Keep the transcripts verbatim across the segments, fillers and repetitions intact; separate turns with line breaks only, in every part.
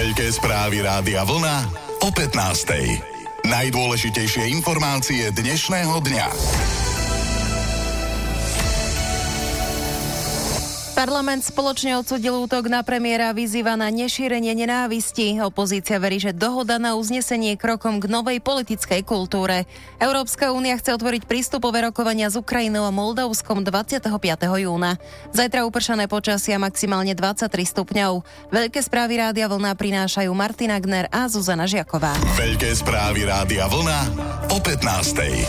Veľké správy Rádia Vlna o pätnástej. Najdôležitejšie informácie dnešného dňa.
Parlament spoločne odsúdil útok na premiéra a vyzýva na nešírenie nenávisti. Opozícia verí, že dohoda na uznesenie je krokom k novej politickej kultúre. Európska únia chce otvoriť prístupové rokovania s Ukrajinou a Moldavskom dvadsiateho piateho júna. Zajtra upršané počasia maximálne dvadsaťtri stupňov. Veľké správy Rádia Vlna prinášajú Martina Gner a Zuzana Žiaková.
Veľké správy Rádia Vlna o pätnástej.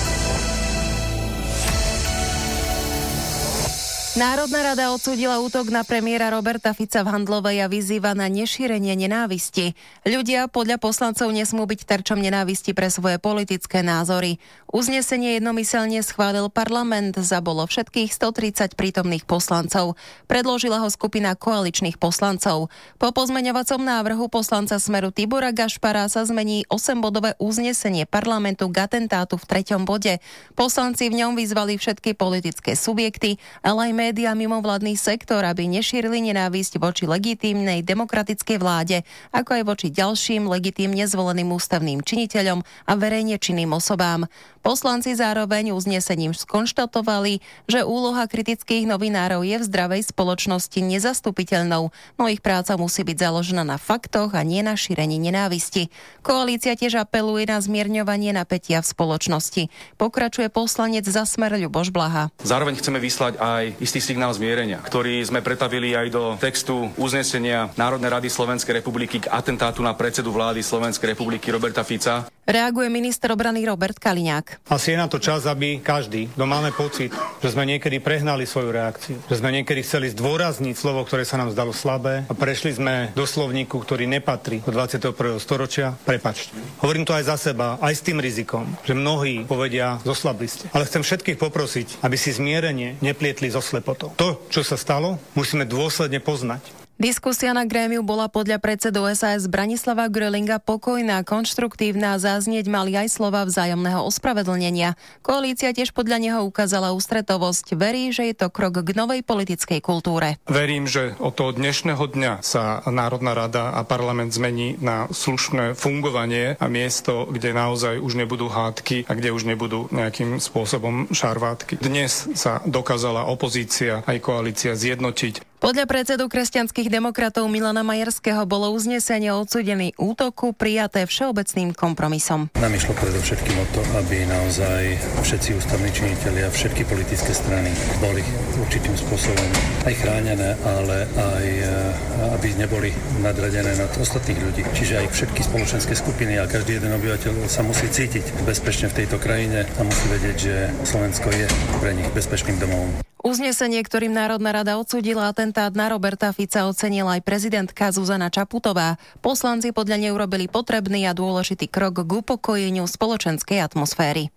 Národná rada odsúdila útok na premiéra Roberta Fica v Handlovej a vyzýva na nešírenie nenávisti. Ľudia podľa poslancov nesmú byť terčom nenávisti pre svoje politické názory. Uznesenie jednomyselne schválil parlament, zabolo všetkých stotridsať prítomných poslancov. Predložila ho skupina koaličných poslancov. Po pozmeňovacom návrhu poslanca Smeru Tibora Gašpara sa zmení osembodové uznesenie parlamentu k atentátu v treťom bode. Poslanci v ňom vyzvali všetky politické subjekty, ale aj médiá mimovládny sektor, aby nešírili nenávisť voči legitímnej demokratickej vláde, ako aj voči ďalším legitímne zvoleným ústavným činiteľom a verejne činným osobám. Poslanci zároveň uznesením skonštatovali, že úloha kritických novinárov je v zdravej spoločnosti nezastupiteľnou, no ich práca musí byť založená na faktoch a nie na šírení nenávisti. Koalícia tiež apeluje na zmierňovanie napätia v spoločnosti. Pokračuje poslanec za Smer Ľuboš Blaha.
Zároveň chceme vyslať aj istý signál zmierenia, ktorý sme pretavili aj do textu uznesenia Národnej rady Slovenskej republiky k atentátu na predsedu vlády Slovenskej republiky Roberta Fica.
Reaguje minister obrany Robert Kaliňák.
Asi je na to čas, aby každý, kto máme pocit, že sme niekedy prehnali svoju reakciu, že sme niekedy chceli zdôrazniť slovo, ktoré sa nám zdalo slabé a prešli sme do slovníku, ktorý nepatrí do dvadsiateho prvého storočia, prepáčte. Hovorím to aj za seba, aj s tým rizikom, že mnohí povedia, zoslabli ste. Ale chcem všetkých poprosiť, aby si zmierenie neplietli so slepotou. To, čo sa stalo, musíme dôsledne poznať.
Diskusia na grémiu bola podľa predsedu es a es Branislava Grölinga pokojná, konštruktívna a zaznieť mali aj slova vzájomného ospravedlnenia. Koalícia tiež podľa neho ukázala ústretovosť. Verí, že je to krok k novej politickej kultúre.
Verím, že od toho dnešného dňa sa Národná rada a parlament zmení na slušné fungovanie a miesto, kde naozaj už nebudú hádky a kde už nebudú nejakým spôsobom šarvátky. Dnes sa dokázala opozícia aj koalícia zjednotiť.
Podľa predsedu kresťanských demokratov Milana Majerského bolo uznesenie o odsúdení útoku prijaté všeobecným kompromisom.
Nám išlo predovšetkým o to, aby naozaj všetci ústavní činitelia, všetky politické strany boli určitým spôsobom aj chránené, ale aj aby neboli nadradené nad ostatných ľudí. Čiže aj všetky spoločenské skupiny a každý jeden obyvateľ sa musí cítiť bezpečne v tejto krajine a musí vedieť, že Slovensko je pre nich bezpečným domovom.
Uznesenie, ktorým Národná rada odsúdila atentát na Roberta Fica, ocenila aj prezidentka Zuzana Čaputová. Poslanci podľa nej urobili potrebný a dôležitý krok k upokojeniu spoločenskej atmosféry.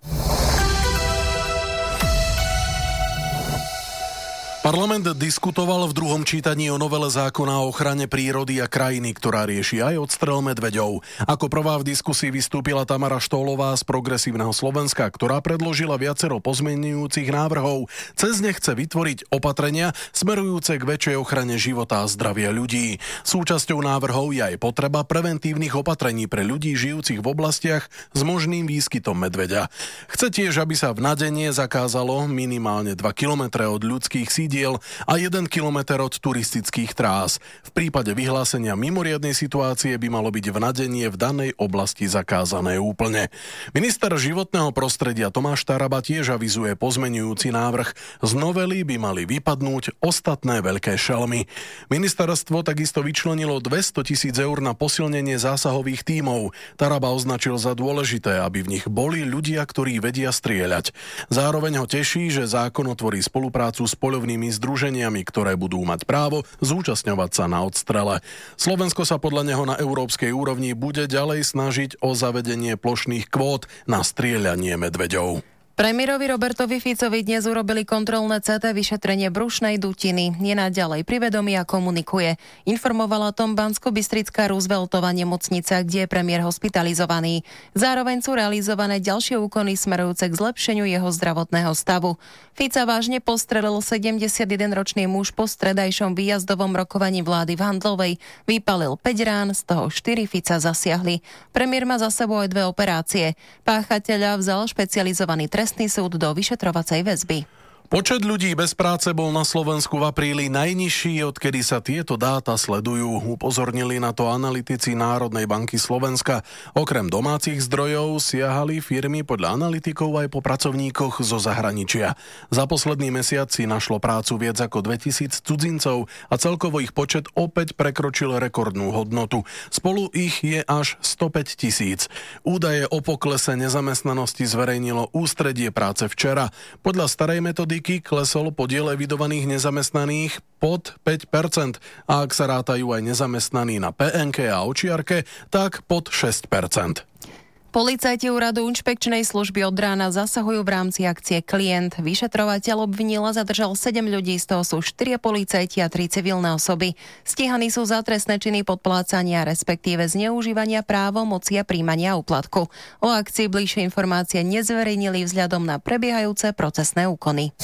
Parlament diskutoval v druhom čítaní o novele zákona o ochrane prírody a krajiny, ktorá rieši aj odstrel medveďov. Ako prvá v diskusii vystúpila Tamara Štólová z Progresívneho Slovenska, ktorá predložila viacero pozmenujúcich návrhov. Cez ne chce vytvoriť opatrenia smerujúce k väčšej ochrane života a zdravia ľudí. Súčasťou návrhov je aj potreba preventívnych opatrení pre ľudí žijúcich v oblastiach s možným výskytom medveďa. Chce tiež, aby sa v nadenie zakázalo minimálne dva kilometre od ľudských sídel a jeden kilometer od turistických trás. V prípade vyhlásenia mimoriadnej situácie by malo byť vnadenie v danej oblasti zakázané úplne. Minister životného prostredia Tomáš Taraba tiež avizuje pozmenujúci návrh. Z novely by mali vypadnúť ostatné veľké šelmy. Ministerstvo takisto vyčlenilo dvestotisíc eur na posilnenie zásahových tímov. Taraba označil za dôležité, aby v nich boli ľudia, ktorí vedia strieľať. Zároveň ho teší, že zákon otvorí spoluprácu s poľovnými združeniami, ktoré budú mať právo zúčastňovať sa na odstrele. Slovensko sa podľa neho na európskej úrovni bude ďalej snažiť o zavedenie plošných kvót na strieľanie medveďov.
Premiérovi Robertovi Ficovi dnes urobili kontrolné cé té vyšetrenie brušnej dutiny. Je naďalej pri vedomí a komunikuje. Informovala o tom Banskobystrická Rooseveltova nemocnica, kde je premiér hospitalizovaný. Zároveň sú realizované ďalšie úkony smerujúce k zlepšeniu jeho zdravotného stavu. Fica vážne postrelil sedemdesiatjedenročný muž po stredajšom výjazdovom rokovaní vlády v Handlovej. Vypalil päť rán, z toho štyri Fica zasiahli. Premiér má za sebou aj dve operácie. Páchateľa vzal špecializovaný trestný súd do vyšetrovacej väzby.
Počet ľudí bez práce bol na Slovensku v apríli najnižší, odkedy sa tieto dáta sledujú. Upozornili na to analytici Národnej banky Slovenska. Okrem domácich zdrojov siahali firmy podľa analytikov aj po pracovníkoch zo zahraničia. Za posledný mesiac si našlo prácu viac ako dvetisíc cudzincov a celkovo ich počet opäť prekročil rekordnú hodnotu. Spolu ich je až stopäť tisíc. Údaje o poklese nezamestnanosti zverejnilo Ústredie práce včera. Podľa starej metodiky klesol podiel evidovaných nezamestnaných pod päť percent a ak sa rátajú aj nezamestnaní na pé en ká a očiarke, tak pod šesť percent.
Policajti úradu inšpekčnej služby od rána zasahujú v rámci akcie Klient. Vyšetrovateľ obvinil a zadržal sedem ľudí, z toho sú štyria policajti a tri civilné osoby. Stíhaní sú za trestné činy podplácania, respektíve zneužívania právomoci a príjmania úplatku. O akcii bližšie informácie nezverejnili vzhľadom na prebiehajúce procesné úkony.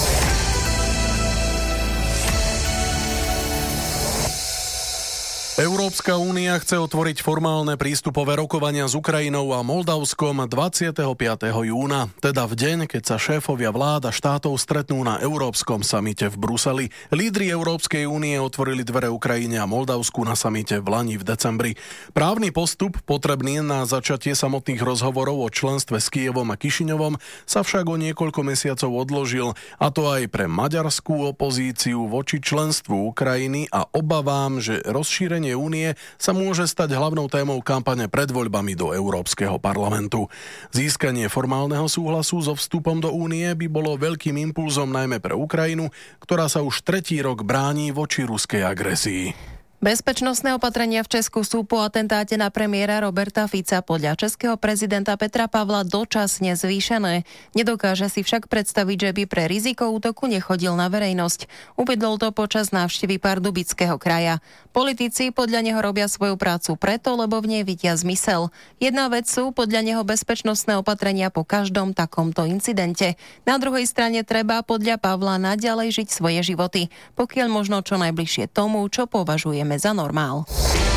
Európska únia chce otvoriť formálne prístupové rokovania s Ukrajinou a Moldavskom dvadsiateho piateho júna, teda v deň, keď sa šéfovia vlád a štátov stretnú na Európskom samite v Bruseli. Lídri Európskej únie otvorili dvere Ukrajine a Moldavsku na samite v lani v decembri. Právny postup, potrebný na začatie samotných rozhovorov o členstve s Kyjevom a Kišiňovom, sa však o niekoľko mesiacov odložil, a to aj pre maďarskú opozíciu voči členstvu Ukrajiny a obavám, že rozšírenie únie sa môže stať hlavnou témou kampane pred voľbami do Európskeho parlamentu. Získanie formálneho súhlasu so vstupom do únie by bolo veľkým impulzom najmä pre Ukrajinu, ktorá sa už tretí rok bráni voči ruskej agresii.
Bezpečnostné opatrenia v Česku sú po atentáte na premiéra Roberta Fica podľa českého prezidenta Petra Pavla dočasne zvýšené. Nedokáže si však predstaviť, že by pre riziko útoku nechodil na verejnosť. Uvedol to počas návštevy Pardubického kraja. Politici podľa neho robia svoju prácu preto, lebo v nej vidia zmysel. Jedna vec sú podľa neho bezpečnostné opatrenia po každom takomto incidente. Na druhej strane treba podľa Pavla naďalej žiť svoje životy, pokiaľ možno čo najbližšie tomu, čo považujeme za normál.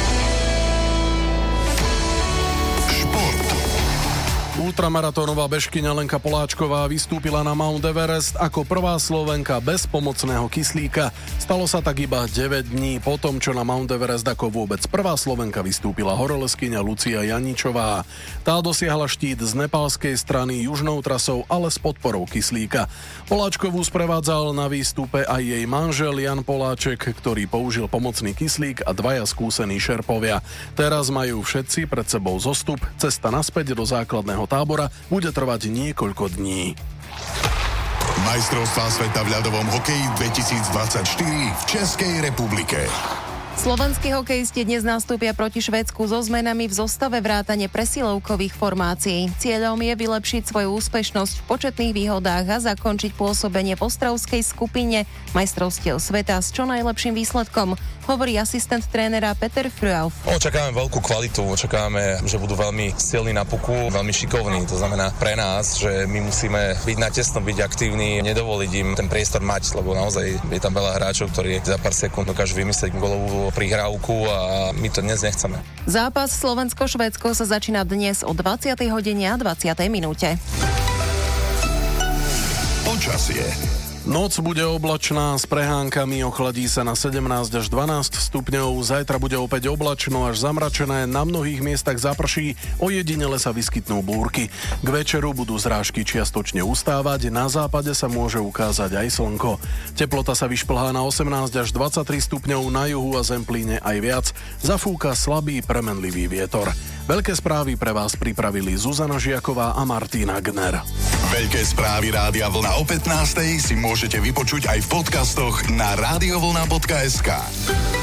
Ultramaratónová bežkyňa Lenka Poláčková vystúpila na Mount Everest ako prvá Slovenka bez pomocného kyslíka. Stalo sa tak iba deväť dní po tom, čo na Mount Everest ako vôbec prvá Slovenka vystúpila horoleskyňa Lucia Janičová. Tá dosiahla štít z nepálskej strany južnou trasou, ale s podporou kyslíka. Poláčkovú sprevádzal na výstupe aj jej manžel Jan Poláček, ktorý použil pomocný kyslík, a dvaja skúsení šerpovia. Teraz majú všetci pred sebou zostup. Cesta naspäť do základného tábora bude trvať niekoľko dní.
Majstrovstvá sveta v ľadovom hokeji dvetisícdvadsaťštyri v Českej republike.
Slovenskí hokejisti dnes nastúpia proti Švédsku so zmenami v zostave vrátane presilovkových formácií. Cieľom je vylepšiť svoju úspešnosť v početných výhodách a zakončiť pôsobenie v ostravskej skupine majstrovstiev sveta s čo najlepším výsledkom, hovorí asistent trénera Peter Fruauf.
Očakávame veľkú kvalitu, očakávame, že budú veľmi silní na puku, veľmi šikovní. To znamená pre nás, že my musíme byť na tesno, byť aktívni, nedovoliť im ten priestor mať, lebo naozaj je tam veľa hráčov, ktorí za pár sekúnd dokážu vymyslieť golovú prihrávku a my to dnes nechceme.
Zápas Slovensko-Švédsko sa začína dnes o dvadsiatej hodine a dvadsiatej minúte.
Počasie.
Noc bude oblačná s prehánkami, ochladí sa na sedemnásť až dvanásť stupňov, zajtra bude opäť oblačno až zamračené, na mnohých miestach zaprší, ojedinele sa vyskytnú búrky. K večeru budú zrážky čiastočne ustávať, na západe sa môže ukázať aj slnko. Teplota sa vyšplhá na osemnásť až dvadsaťtri stupňov, na juhu a Zemplíne aj viac, zafúka slabý premenlivý vietor. Veľké správy pre vás pripravili Zuzana Žiaková a Martina Gner.
Veľké správy Rádia Vlna o pätnástej si môžete vypočuť aj v podcastoch na radiovlna bodka es ká.